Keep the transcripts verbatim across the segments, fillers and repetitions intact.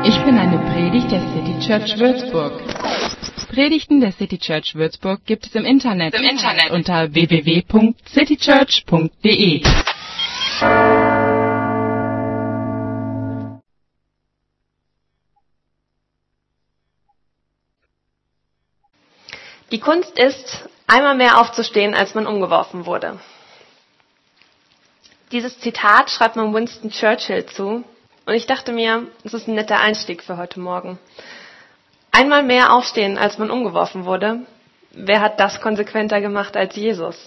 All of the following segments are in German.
Ich bin eine Predigt der City Church Würzburg. Predigten der City Church Würzburg gibt es im Internet, Im Internet. unter w w w punkt citychurch punkt d e. Die Kunst ist, einmal mehr aufzustehen, als man umgeworfen wurde. Dieses Zitat schreibt man Winston Churchill zu. Und ich dachte mir, das ist ein netter Einstieg für heute Morgen. Einmal mehr aufstehen, als man umgeworfen wurde. Wer hat das konsequenter gemacht als Jesus?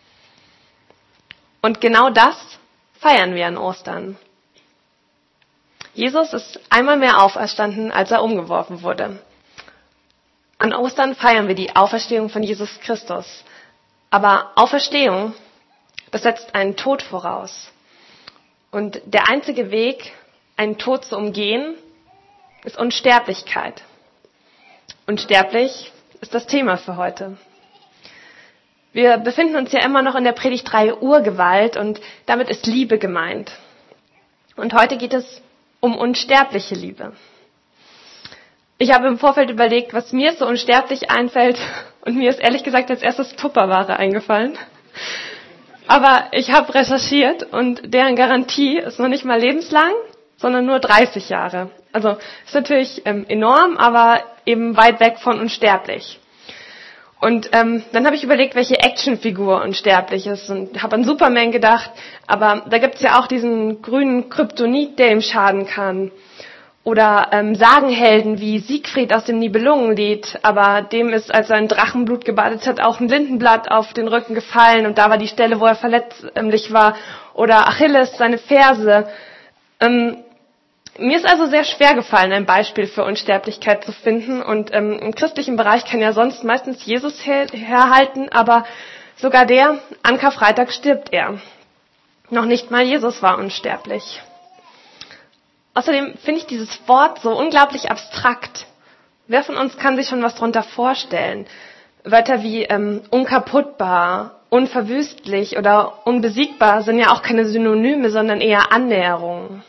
Und genau das feiern wir an Ostern. Jesus ist einmal mehr auferstanden, als er umgeworfen wurde. An Ostern feiern wir die Auferstehung von Jesus Christus. Aber Auferstehung, das setzt einen Tod voraus. Und der einzige Weg, einen Tod zu umgehen, ist Unsterblichkeit. Unsterblich ist das Thema für heute. Wir befinden uns ja immer noch in der Predigtreihe Urgewalt und damit ist Liebe gemeint. Und heute geht es um unsterbliche Liebe. Ich habe im Vorfeld überlegt, was mir so unsterblich einfällt und mir ist ehrlich gesagt als erstes Tupperware eingefallen. Aber ich habe recherchiert und deren Garantie ist noch nicht mal lebenslang, sondern nur dreißig Jahre. Also ist natürlich ähm, enorm, aber eben weit weg von unsterblich. Und ähm, dann habe ich überlegt, welche Actionfigur unsterblich ist und habe an Superman gedacht, aber da gibt's ja auch diesen grünen Kryptonit, der ihm schaden kann. Oder ähm, Sagenhelden wie Siegfried aus dem Nibelungenlied, aber dem ist, als er in Drachenblut gebadet hat, auch ein Lindenblatt auf den Rücken gefallen und da war die Stelle, wo er verletzlich war. Oder Achilles, seine Ferse. Ähm, Mir ist also sehr schwer gefallen, ein Beispiel für Unsterblichkeit zu finden. Und ähm, im christlichen Bereich kann ja sonst meistens Jesus her- herhalten, aber sogar der, an Karfreitag stirbt er. Noch nicht mal Jesus war unsterblich. Außerdem finde ich dieses Wort so unglaublich abstrakt. Wer von uns kann sich schon was darunter vorstellen? Wörter wie ähm, unkaputtbar, unverwüstlich oder unbesiegbar sind ja auch keine Synonyme, sondern eher Annäherungen.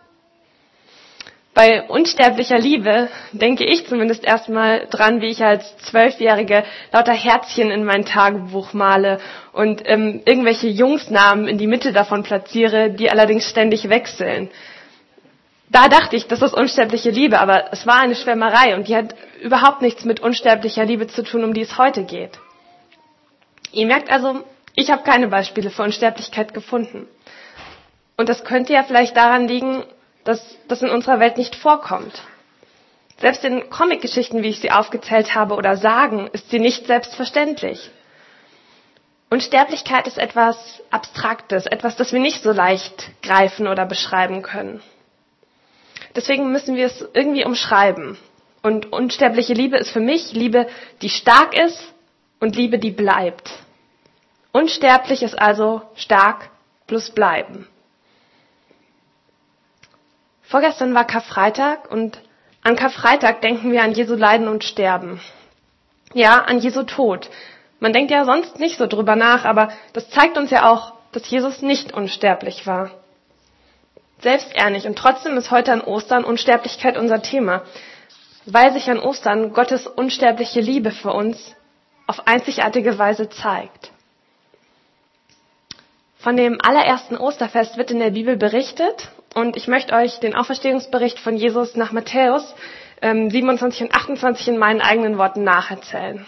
Bei unsterblicher Liebe denke ich zumindest erstmal dran, wie ich als Zwölfjährige lauter Herzchen in mein Tagebuch male und ähm, irgendwelche Jungsnamen in die Mitte davon platziere, die allerdings ständig wechseln. Da dachte ich, das ist unsterbliche Liebe, aber es war eine Schwärmerei und die hat überhaupt nichts mit unsterblicher Liebe zu tun, um die es heute geht. Ihr merkt also, ich habe keine Beispiele für Unsterblichkeit gefunden. Und das könnte ja vielleicht daran liegen, dass das in unserer Welt nicht vorkommt. Selbst in Comicgeschichten, wie ich sie aufgezählt habe, oder Sagen, ist sie nicht selbstverständlich. Unsterblichkeit ist etwas Abstraktes, etwas, das wir nicht so leicht greifen oder beschreiben können. Deswegen müssen wir es irgendwie umschreiben. Und unsterbliche Liebe ist für mich Liebe, die stark ist und Liebe, die bleibt. Unsterblich ist also stark plus bleiben. Vorgestern war Karfreitag und an Karfreitag denken wir an Jesu Leiden und Sterben. Ja, an Jesu Tod. Man denkt ja sonst nicht so drüber nach, aber das zeigt uns ja auch, dass Jesus nicht unsterblich war. Selbst er nicht. Und trotzdem ist heute an Ostern Unsterblichkeit unser Thema, weil sich an Ostern Gottes unsterbliche Liebe für uns auf einzigartige Weise zeigt. Von dem allerersten Osterfest wird in der Bibel berichtet und ich möchte euch den Auferstehungsbericht von Jesus nach Matthäus ähm, siebenundzwanzig und achtundzwanzig in meinen eigenen Worten nacherzählen.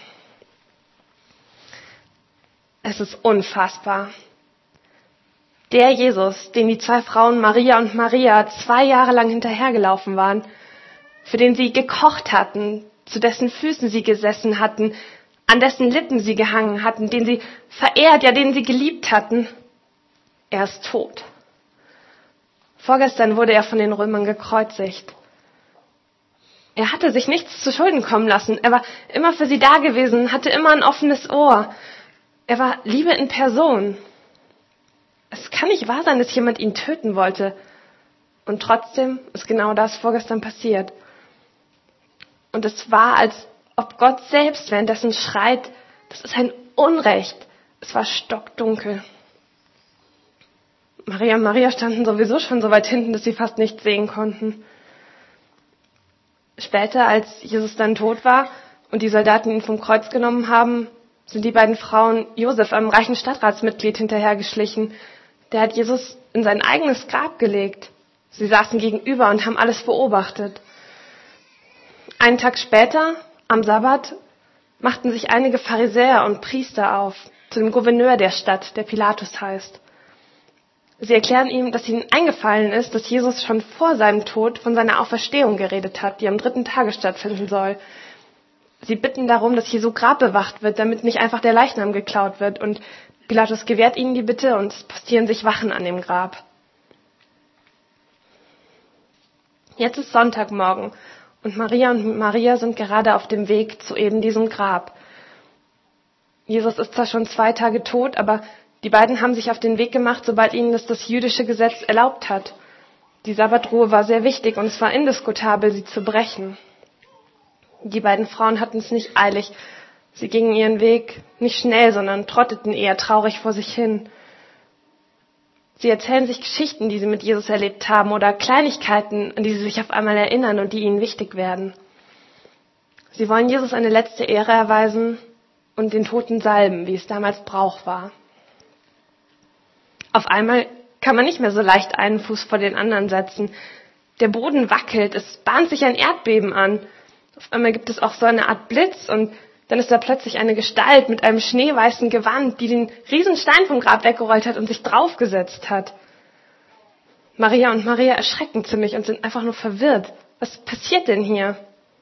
Es ist unfassbar. Der Jesus, den die zwei Frauen Maria und Maria zwei Jahre lang hinterhergelaufen waren, für den sie gekocht hatten, zu dessen Füßen sie gesessen hatten, an dessen Lippen sie gehangen hatten, den sie verehrt, ja, den sie geliebt hatten, er ist tot. Vorgestern wurde er von den Römern gekreuzigt. Er hatte sich nichts zu Schulden kommen lassen. Er war immer für sie da gewesen, hatte immer ein offenes Ohr. Er war Liebe in Person. Es kann nicht wahr sein, dass jemand ihn töten wollte. Und trotzdem ist genau das vorgestern passiert. Und es war, als ob Gott selbst währenddessen schreit, das ist ein Unrecht. Es war stockdunkel. Maria und Maria standen sowieso schon so weit hinten, dass sie fast nichts sehen konnten. Später, als Jesus dann tot war und die Soldaten ihn vom Kreuz genommen haben, sind die beiden Frauen Josef, einem reichen Stadtratsmitglied, hinterhergeschlichen. Der hat Jesus in sein eigenes Grab gelegt. Sie saßen gegenüber und haben alles beobachtet. Einen Tag später, am Sabbat, machten sich einige Pharisäer und Priester auf zu dem Gouverneur der Stadt, der Pilatus heißt. Sie erklären ihm, dass ihnen eingefallen ist, dass Jesus schon vor seinem Tod von seiner Auferstehung geredet hat, die am dritten Tage stattfinden soll. Sie bitten darum, dass Jesu Grab bewacht wird, damit nicht einfach der Leichnam geklaut wird. Und Pilatus gewährt ihnen die Bitte und es postieren sich Wachen an dem Grab. Jetzt ist Sonntagmorgen und Maria und Maria sind gerade auf dem Weg zu eben diesem Grab. Jesus ist zwar schon zwei Tage tot, aber die beiden haben sich auf den Weg gemacht, sobald ihnen das das jüdische Gesetz erlaubt hat. Die Sabbatruhe war sehr wichtig und es war indiskutabel, sie zu brechen. Die beiden Frauen hatten es nicht eilig. Sie gingen ihren Weg nicht schnell, sondern trotteten eher traurig vor sich hin. Sie erzählen sich Geschichten, die sie mit Jesus erlebt haben oder Kleinigkeiten, an die sie sich auf einmal erinnern und die ihnen wichtig werden. Sie wollen Jesus eine letzte Ehre erweisen und den Toten salben, wie es damals Brauch war. Auf einmal kann man nicht mehr so leicht einen Fuß vor den anderen setzen. Der Boden wackelt, es bahnt sich ein Erdbeben an. Auf einmal gibt es auch so eine Art Blitz und dann ist da plötzlich eine Gestalt mit einem schneeweißen Gewand, die den Riesenstein vom Grab weggerollt hat und sich draufgesetzt hat. Maria und Maria erschrecken ziemlich und sind einfach nur verwirrt. Was passiert denn hier?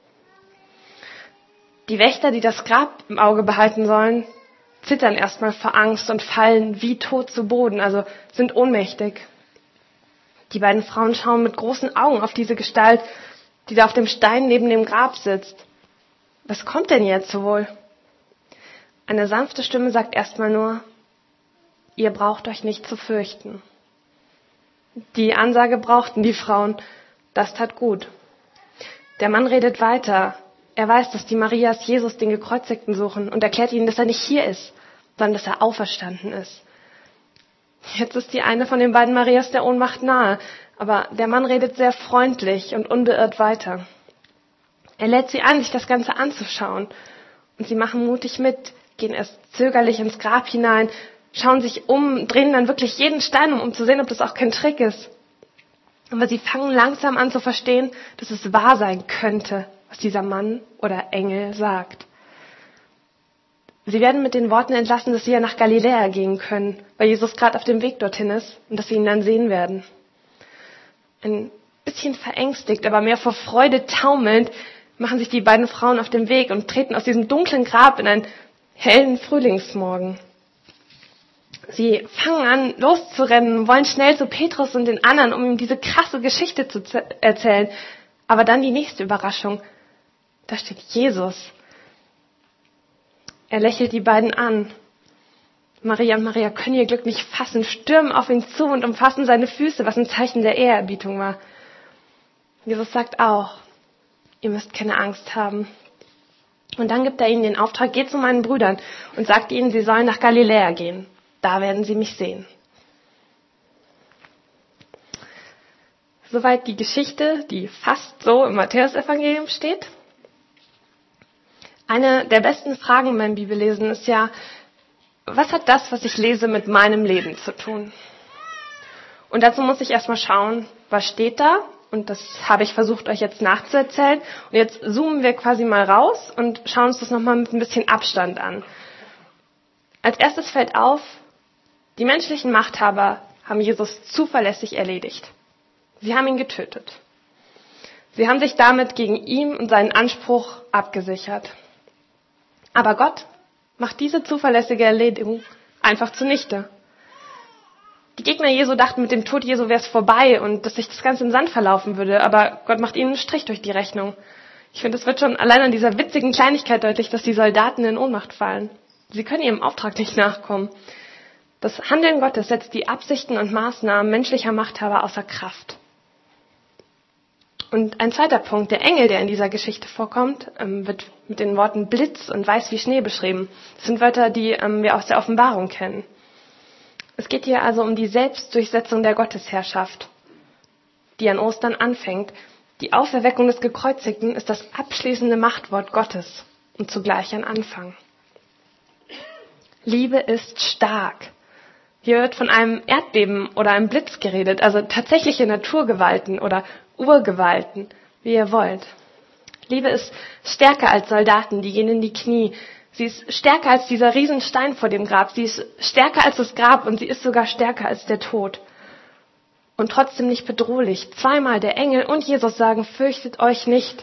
Die Wächter, die das Grab im Auge behalten sollen, zittern erstmal vor Angst und fallen wie tot zu Boden, also sind ohnmächtig. Die beiden Frauen schauen mit großen Augen auf diese Gestalt, die da auf dem Stein neben dem Grab sitzt. Was kommt denn jetzt wohl? Eine sanfte Stimme sagt erstmal nur, ihr braucht euch nicht zu fürchten. Die Ansage brauchten die Frauen, das tat gut. Der Mann redet weiter. Er weiß, dass die Marias Jesus, den Gekreuzigten, suchen und erklärt ihnen, dass er nicht hier ist, sondern dass er auferstanden ist. Jetzt ist die eine von den beiden Marias der Ohnmacht nahe, aber der Mann redet sehr freundlich und unbeirrt weiter. Er lädt sie ein, sich das Ganze anzuschauen. Und sie machen mutig mit, gehen erst zögerlich ins Grab hinein, schauen sich um, drehen dann wirklich jeden Stein um, um zu sehen, ob das auch kein Trick ist. Aber sie fangen langsam an zu verstehen, dass es wahr sein könnte, was dieser Mann oder Engel sagt. Sie werden mit den Worten entlassen, dass sie ja nach Galiläa gehen können, weil Jesus gerade auf dem Weg dorthin ist und dass sie ihn dann sehen werden. Ein bisschen verängstigt, aber mehr vor Freude taumelnd, machen sich die beiden Frauen auf den Weg und treten aus diesem dunklen Grab in einen hellen Frühlingsmorgen. Sie fangen an, loszurennen, wollen schnell zu Petrus und den anderen, um ihm diese krasse Geschichte zu erzählen. Aber dann die nächste Überraschung. Da steht Jesus. Er lächelt die beiden an. Maria und Maria können ihr Glück nicht fassen, stürmen auf ihn zu und umfassen seine Füße, was ein Zeichen der Ehrerbietung war. Jesus sagt auch, ihr müsst keine Angst haben. Und dann gibt er ihnen den Auftrag, geht zu meinen Brüdern und sagt ihnen, sie sollen nach Galiläa gehen. Da werden sie mich sehen. Soweit die Geschichte, die fast so im Matthäusevangelium steht. Eine der besten Fragen beim Bibellesen ist ja, was hat das, was ich lese, mit meinem Leben zu tun? Und dazu muss ich erstmal schauen, was steht da? Und das habe ich versucht, euch jetzt nachzuerzählen. Und jetzt zoomen wir quasi mal raus und schauen uns das nochmal mit ein bisschen Abstand an. Als erstes fällt auf, die menschlichen Machthaber haben Jesus zuverlässig erledigt. Sie haben ihn getötet. Sie haben sich damit gegen ihn und seinen Anspruch abgesichert. Aber Gott macht diese zuverlässige Erledigung einfach zunichte. Die Gegner Jesu dachten, mit dem Tod Jesu wäre es vorbei und dass sich das Ganze im Sand verlaufen würde. Aber Gott macht ihnen einen Strich durch die Rechnung. Ich finde, es wird schon allein an dieser witzigen Kleinigkeit deutlich, dass die Soldaten in Ohnmacht fallen. Sie können ihrem Auftrag nicht nachkommen. Das Handeln Gottes setzt die Absichten und Maßnahmen menschlicher Machthaber außer Kraft. Und ein zweiter Punkt, der Engel, der in dieser Geschichte vorkommt, wird mit den Worten Blitz und weiß wie Schnee beschrieben. Das sind Wörter, die wir aus der Offenbarung kennen. Es geht hier also um die Selbstdurchsetzung der Gottesherrschaft, die an Ostern anfängt. Die Auferweckung des Gekreuzigten ist das abschließende Machtwort Gottes und zugleich ein Anfang. Liebe ist stark. Hier wird von einem Erdbeben oder einem Blitz geredet, also tatsächliche Naturgewalten oder Urgewalten, wie ihr wollt. Liebe ist stärker als Soldaten, die gehen in die Knie. Sie ist stärker als dieser Riesenstein vor dem Grab. Sie ist stärker als das Grab und sie ist sogar stärker als der Tod. Und trotzdem nicht bedrohlich. Zweimal der Engel und Jesus sagen, fürchtet euch nicht.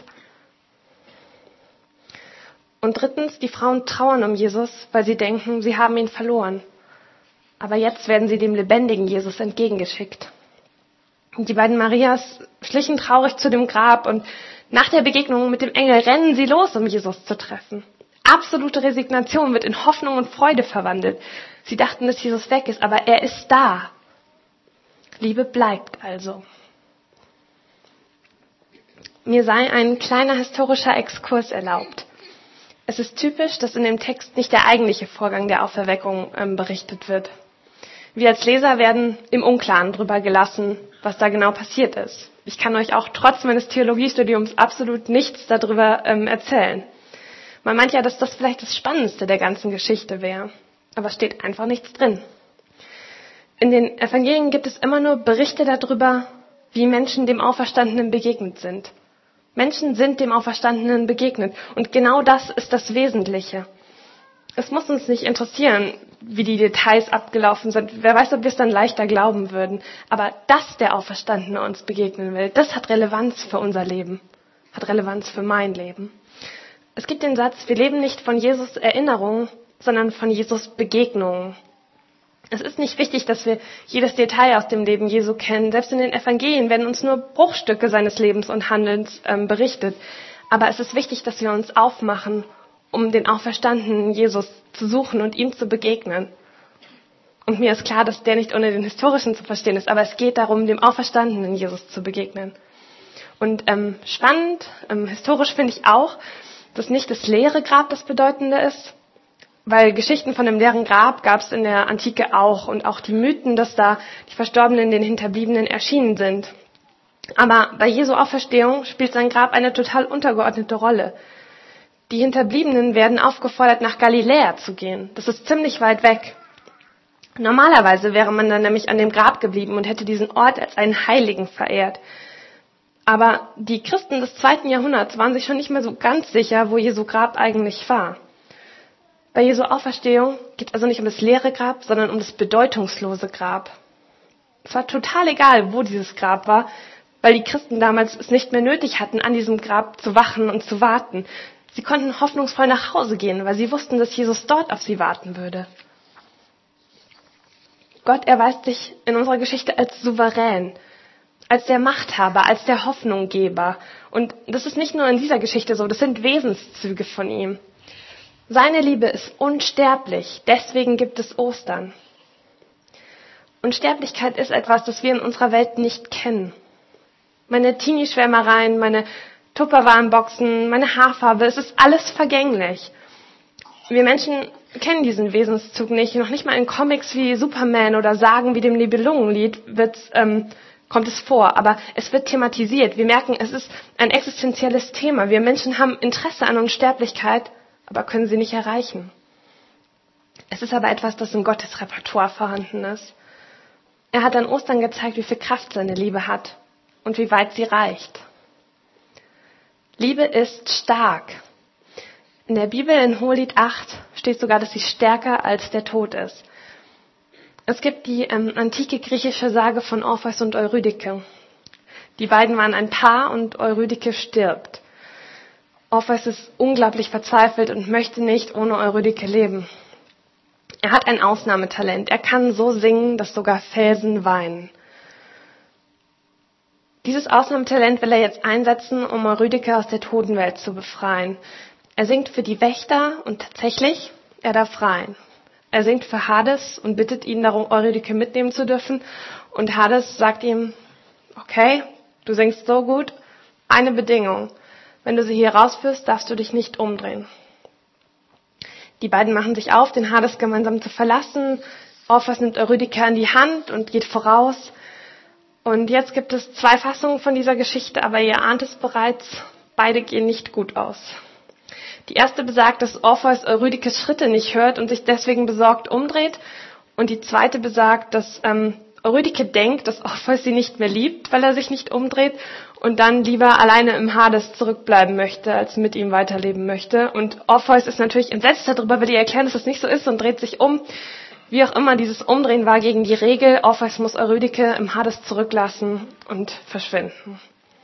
Und drittens, die Frauen trauern um Jesus, weil sie denken, sie haben ihn verloren. Aber jetzt werden sie dem lebendigen Jesus entgegengeschickt. Und die beiden Marias schlichen traurig zu dem Grab und nach der Begegnung mit dem Engel rennen sie los, um Jesus zu treffen. Absolute Resignation wird in Hoffnung und Freude verwandelt. Sie dachten, dass Jesus weg ist, aber er ist da. Liebe bleibt also. Mir sei ein kleiner historischer Exkurs erlaubt. Es ist typisch, dass in dem Text nicht der eigentliche Vorgang der Auferweckung ähm, berichtet wird. Wir als Leser werden im Unklaren drüber gelassen, was da genau passiert ist. Ich kann euch auch trotz meines Theologiestudiums absolut nichts darüber ähm, erzählen. Man meint ja, dass das vielleicht das Spannendste der ganzen Geschichte wäre. Aber steht einfach nichts drin. In den Evangelien gibt es immer nur Berichte darüber, wie Menschen dem Auferstandenen begegnet sind. Menschen sind dem Auferstandenen begegnet. Und genau das ist das Wesentliche. Es muss uns nicht interessieren, wie die Details abgelaufen sind. Wer weiß, ob wir es dann leichter glauben würden. Aber dass der Auferstandene uns begegnen will, das hat Relevanz für unser Leben. Hat Relevanz für mein Leben. Es gibt den Satz, wir leben nicht von Jesus Erinnerungen, sondern von Jesus Begegnungen. Es ist nicht wichtig, dass wir jedes Detail aus dem Leben Jesu kennen. Selbst in den Evangelien werden uns nur Bruchstücke seines Lebens und Handelns ähm, berichtet. Aber es ist wichtig, dass wir uns aufmachen, um den auferstandenen Jesus zu suchen und ihm zu begegnen. Und mir ist klar, dass der nicht ohne den Historischen zu verstehen ist, aber es geht darum, dem auferstandenen Jesus zu begegnen. Und ähm, spannend, ähm, historisch finde ich auch, dass nicht das leere Grab das Bedeutende ist, weil Geschichten von dem leeren Grab gab es in der Antike auch und auch die Mythen, dass da die Verstorbenen den Hinterbliebenen erschienen sind. Aber bei Jesu Auferstehung spielt sein Grab eine total untergeordnete Rolle. Die Hinterbliebenen werden aufgefordert, nach Galiläa zu gehen. Das ist ziemlich weit weg. Normalerweise wäre man dann nämlich an dem Grab geblieben und hätte diesen Ort als einen Heiligen verehrt. Aber die Christen des zweiten Jahrhunderts waren sich schon nicht mehr so ganz sicher, wo Jesu Grab eigentlich war. Bei Jesu Auferstehung geht es also nicht um das leere Grab, sondern um das bedeutungslose Grab. Es war total egal, wo dieses Grab war, weil die Christen damals es nicht mehr nötig hatten, an diesem Grab zu wachen und zu warten. Sie konnten hoffnungsvoll nach Hause gehen, weil sie wussten, dass Jesus dort auf sie warten würde. Gott erweist sich in unserer Geschichte als souverän, als der Machthaber, als der Hoffnunggeber. Und das ist nicht nur in dieser Geschichte so, das sind Wesenszüge von ihm. Seine Liebe ist unsterblich, deswegen gibt es Ostern. Unsterblichkeit ist etwas, das wir in unserer Welt nicht kennen. Meine Teenie-Schwärmereien, meine Tupperwarenboxen, meine Haarfarbe, es ist alles vergänglich. Wir Menschen kennen diesen Wesenszug nicht, noch nicht mal in Comics wie Superman oder Sagen wie dem Nibelungenlied wird's, ähm, kommt es vor, aber es wird thematisiert. Wir merken, es ist ein existenzielles Thema. Wir Menschen haben Interesse an Unsterblichkeit, aber können sie nicht erreichen. Es ist aber etwas, das in Gottes Repertoire vorhanden ist. Er hat an Ostern gezeigt, wie viel Kraft seine Liebe hat und wie weit sie reicht. Liebe ist stark. In der Bibel in Hohelied acht steht sogar, dass sie stärker als der Tod ist. Es gibt die ähm, antike griechische Sage von Orpheus und Eurydike. Die beiden waren ein Paar und Eurydike stirbt. Orpheus ist unglaublich verzweifelt und möchte nicht ohne Eurydike leben. Er hat ein Ausnahmetalent. Er kann so singen, dass sogar Felsen weinen. Dieses Ausnahmetalent will er jetzt einsetzen, um Eurydike aus der Totenwelt zu befreien. Er singt für die Wächter und tatsächlich, er darf rein. Er singt für Hades und bittet ihn darum, Eurydike mitnehmen zu dürfen. Und Hades sagt ihm, okay, du singst so gut, eine Bedingung. Wenn du sie hier rausführst, darfst du dich nicht umdrehen. Die beiden machen sich auf, den Hades gemeinsam zu verlassen. Orpheus nimmt Eurydike an die Hand und geht voraus. Und jetzt gibt es zwei Fassungen von dieser Geschichte, aber ihr ahnt es bereits, beide gehen nicht gut aus. Die erste besagt, dass Orpheus Eurydikes Schritte nicht hört und sich deswegen besorgt umdreht. Und die zweite besagt, dass ähm, Eurydike denkt, dass Orpheus sie nicht mehr liebt, weil er sich nicht umdreht und dann lieber alleine im Hades zurückbleiben möchte, als mit ihm weiterleben möchte. Und Orpheus ist natürlich entsetzt darüber, will ihr erklären, dass das nicht so ist und dreht sich um. Wie auch immer, dieses Umdrehen war gegen die Regel. Orpheus muss Eurydike im Hades zurücklassen und verschwinden.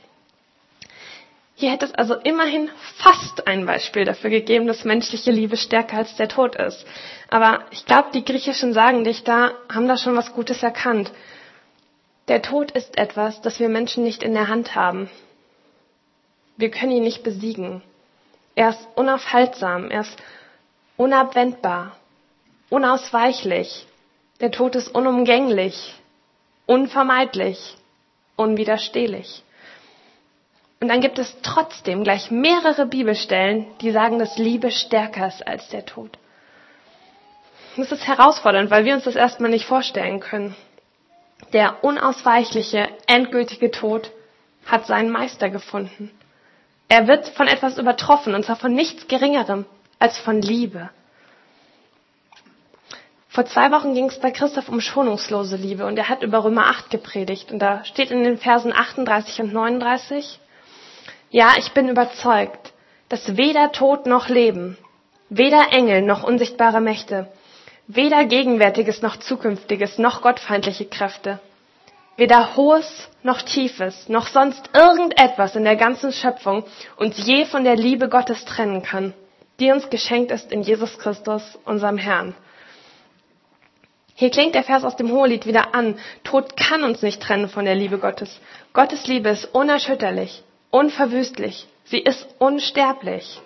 Hier hätte es also immerhin fast ein Beispiel dafür gegeben, dass menschliche Liebe stärker als der Tod ist. Aber ich glaube, die griechischen Sagendichter haben da schon was Gutes erkannt. Der Tod ist etwas, das wir Menschen nicht in der Hand haben. Wir können ihn nicht besiegen. Er ist unaufhaltsam, er ist unabwendbar, unausweichlich. Der Tod ist unumgänglich, unvermeidlich, unwiderstehlich. Und dann gibt es trotzdem gleich mehrere Bibelstellen, die sagen, dass Liebe stärker ist als der Tod. Das ist herausfordernd, weil wir uns das erstmal nicht vorstellen können. Der unausweichliche, endgültige Tod hat seinen Meister gefunden. Er wird von etwas übertroffen, und zwar von nichts Geringerem als von Liebe. Vor zwei Wochen ging es bei Christoph um schonungslose Liebe und er hat über Römer acht gepredigt. Und da steht in den Versen achtunddreißig und neununddreißig: Ja, ich bin überzeugt, dass weder Tod noch Leben, weder Engel noch unsichtbare Mächte, weder Gegenwärtiges noch Zukünftiges noch gottfeindliche Kräfte, weder Hohes noch Tiefes noch sonst irgendetwas in der ganzen Schöpfung uns je von der Liebe Gottes trennen kann, die uns geschenkt ist in Jesus Christus, unserem Herrn. Hier klingt der Vers aus dem Hohelied wieder an. Tod kann uns nicht trennen von der Liebe Gottes. Gottes Liebe ist unerschütterlich, unverwüstlich. Sie ist unsterblich.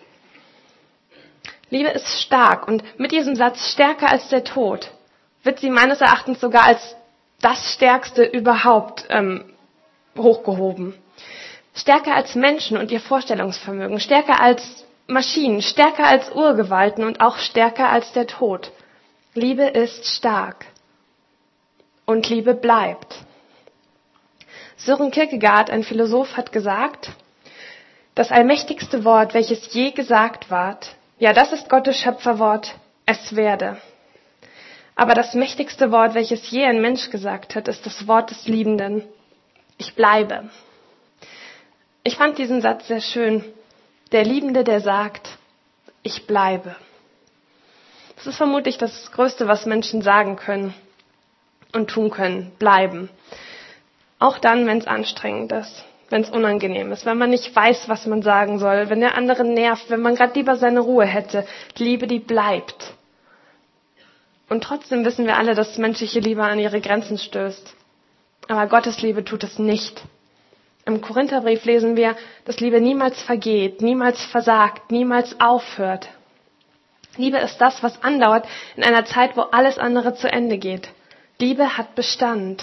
Liebe ist stark und mit diesem Satz stärker als der Tod wird sie meines Erachtens sogar als das Stärkste überhaupt ähm, hochgehoben. Stärker als Menschen und ihr Vorstellungsvermögen, stärker als Maschinen, stärker als Urgewalten und auch stärker als der Tod. Liebe ist stark und Liebe bleibt. Sören Kierkegaard, ein Philosoph, hat gesagt, das allmächtigste Wort, welches je gesagt ward, ja, das ist Gottes Schöpferwort, es werde. Aber das mächtigste Wort, welches je ein Mensch gesagt hat, ist das Wort des Liebenden. Ich bleibe. Ich fand diesen Satz sehr schön. Der Liebende, der sagt, ich bleibe. Das ist vermutlich das Größte, was Menschen sagen können und tun können, bleiben. Auch dann, wenn es anstrengend ist, wenn es unangenehm ist, wenn man nicht weiß, was man sagen soll, wenn der andere nervt, wenn man gerade lieber seine Ruhe hätte. Die Liebe, die bleibt. Und trotzdem wissen wir alle, dass menschliche Liebe an ihre Grenzen stößt. Aber Gottes Liebe tut es nicht. Im Korintherbrief lesen wir, dass Liebe niemals vergeht, niemals versagt, niemals aufhört. Liebe ist das, was andauert in einer Zeit, wo alles andere zu Ende geht. Liebe hat Bestand.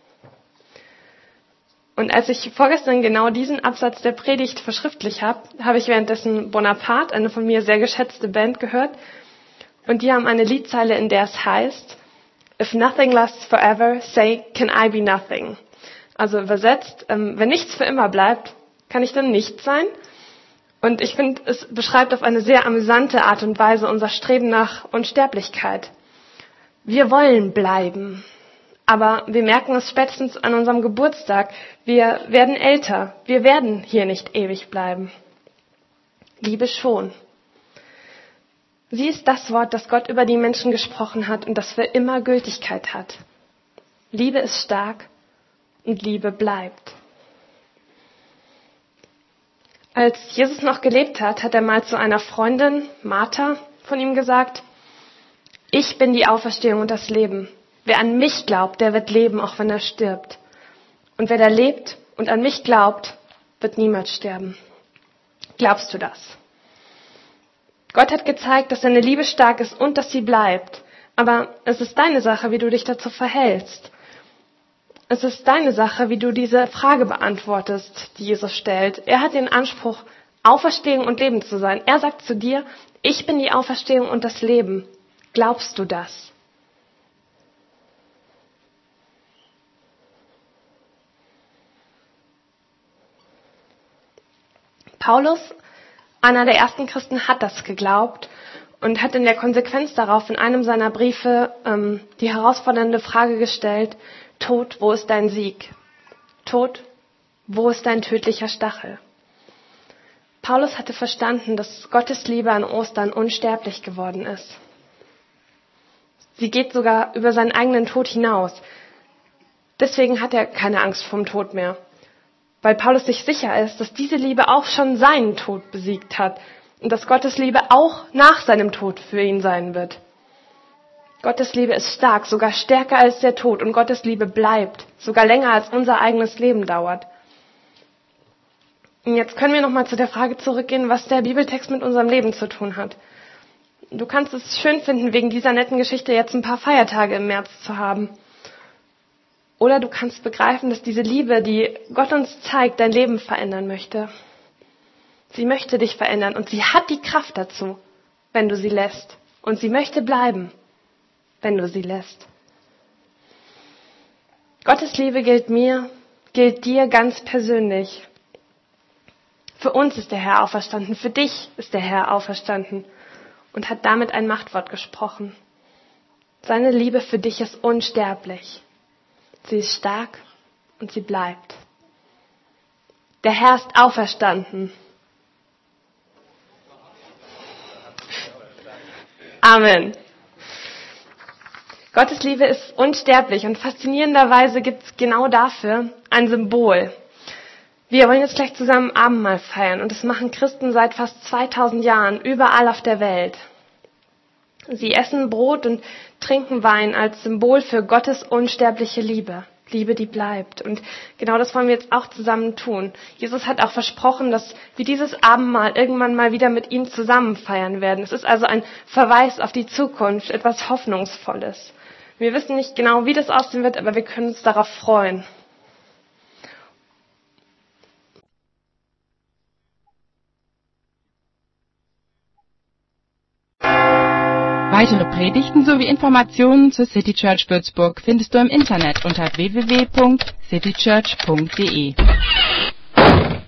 Und als ich vorgestern genau diesen Absatz der Predigt verschriftlicht habe, habe ich währenddessen Bonaparte, eine von mir sehr geschätzte Band, gehört. Und die haben eine Liedzeile, in der es heißt, If nothing lasts forever, say, can I be nothing? Also übersetzt, ähm, wenn nichts für immer bleibt, kann ich dann nichts sein? Und ich finde, es beschreibt auf eine sehr amüsante Art und Weise unser Streben nach Unsterblichkeit. Wir wollen bleiben, aber wir merken es spätestens an unserem Geburtstag. Wir werden älter, wir werden hier nicht ewig bleiben. Liebe schon. Sie ist das Wort, das Gott über die Menschen gesprochen hat und das für immer Gültigkeit hat. Liebe ist stark und Liebe bleibt. Als Jesus noch gelebt hat, hat er mal zu einer Freundin, Martha, von ihm gesagt, ich bin die Auferstehung und das Leben. Wer an mich glaubt, der wird leben, auch wenn er stirbt. Und wer da lebt und an mich glaubt, wird niemals sterben. Glaubst du das? Gott hat gezeigt, dass seine Liebe stark ist und dass sie bleibt. Aber es ist deine Sache, wie du dich dazu verhältst. Es ist deine Sache, wie du diese Frage beantwortest, die Jesus stellt. Er hat den Anspruch, Auferstehung und Leben zu sein. Er sagt zu dir, ich bin die Auferstehung und das Leben. Glaubst du das? Paulus, einer der ersten Christen, hat das geglaubt und hat in der Konsequenz darauf in einem seiner Briefe ähm, die herausfordernde Frage gestellt: Tod, wo ist dein Sieg? Tod, wo ist dein tödlicher Stachel? Paulus hatte verstanden, dass Gottes Liebe an Ostern unsterblich geworden ist. Sie geht sogar über seinen eigenen Tod hinaus. Deswegen hat er keine Angst vorm Tod mehr, weil Paulus sich sicher ist, dass diese Liebe auch schon seinen Tod besiegt hat und dass Gottes Liebe auch nach seinem Tod für ihn sein wird. Gottes Liebe ist stark, sogar stärker als der Tod, und Gottes Liebe bleibt, sogar länger als unser eigenes Leben dauert. Und jetzt können wir nochmal zu der Frage zurückgehen, was der Bibeltext mit unserem Leben zu tun hat. Du kannst es schön finden, wegen dieser netten Geschichte jetzt ein paar Feiertage im März zu haben. Oder du kannst begreifen, dass diese Liebe, die Gott uns zeigt, dein Leben verändern möchte. Sie möchte dich verändern und sie hat die Kraft dazu, wenn du sie lässt. Und sie möchte bleiben, wenn du sie lässt. Gottes Liebe gilt mir, gilt dir ganz persönlich. Für uns ist der Herr auferstanden, für dich ist der Herr auferstanden und hat damit ein Machtwort gesprochen. Seine Liebe für dich ist unsterblich. Sie ist stark und sie bleibt. Der Herr ist auferstanden. Amen. Gottes Liebe ist unsterblich und faszinierenderweise gibt es genau dafür ein Symbol. Wir wollen jetzt gleich zusammen Abendmahl feiern und das machen Christen seit fast zweitausend Jahren überall auf der Welt. Sie essen Brot und trinken Wein als Symbol für Gottes unsterbliche Liebe. Liebe, die bleibt. Und genau das wollen wir jetzt auch zusammen tun. Jesus hat auch versprochen, dass wir dieses Abendmahl irgendwann mal wieder mit ihm zusammen feiern werden. Es ist also ein Verweis auf die Zukunft, etwas Hoffnungsvolles. Wir wissen nicht genau, wie das aussehen wird, aber wir können uns darauf freuen. Weitere Predigten sowie Informationen zur City Church Würzburg findest du im Internet unter w w w punkt city church punkt d e.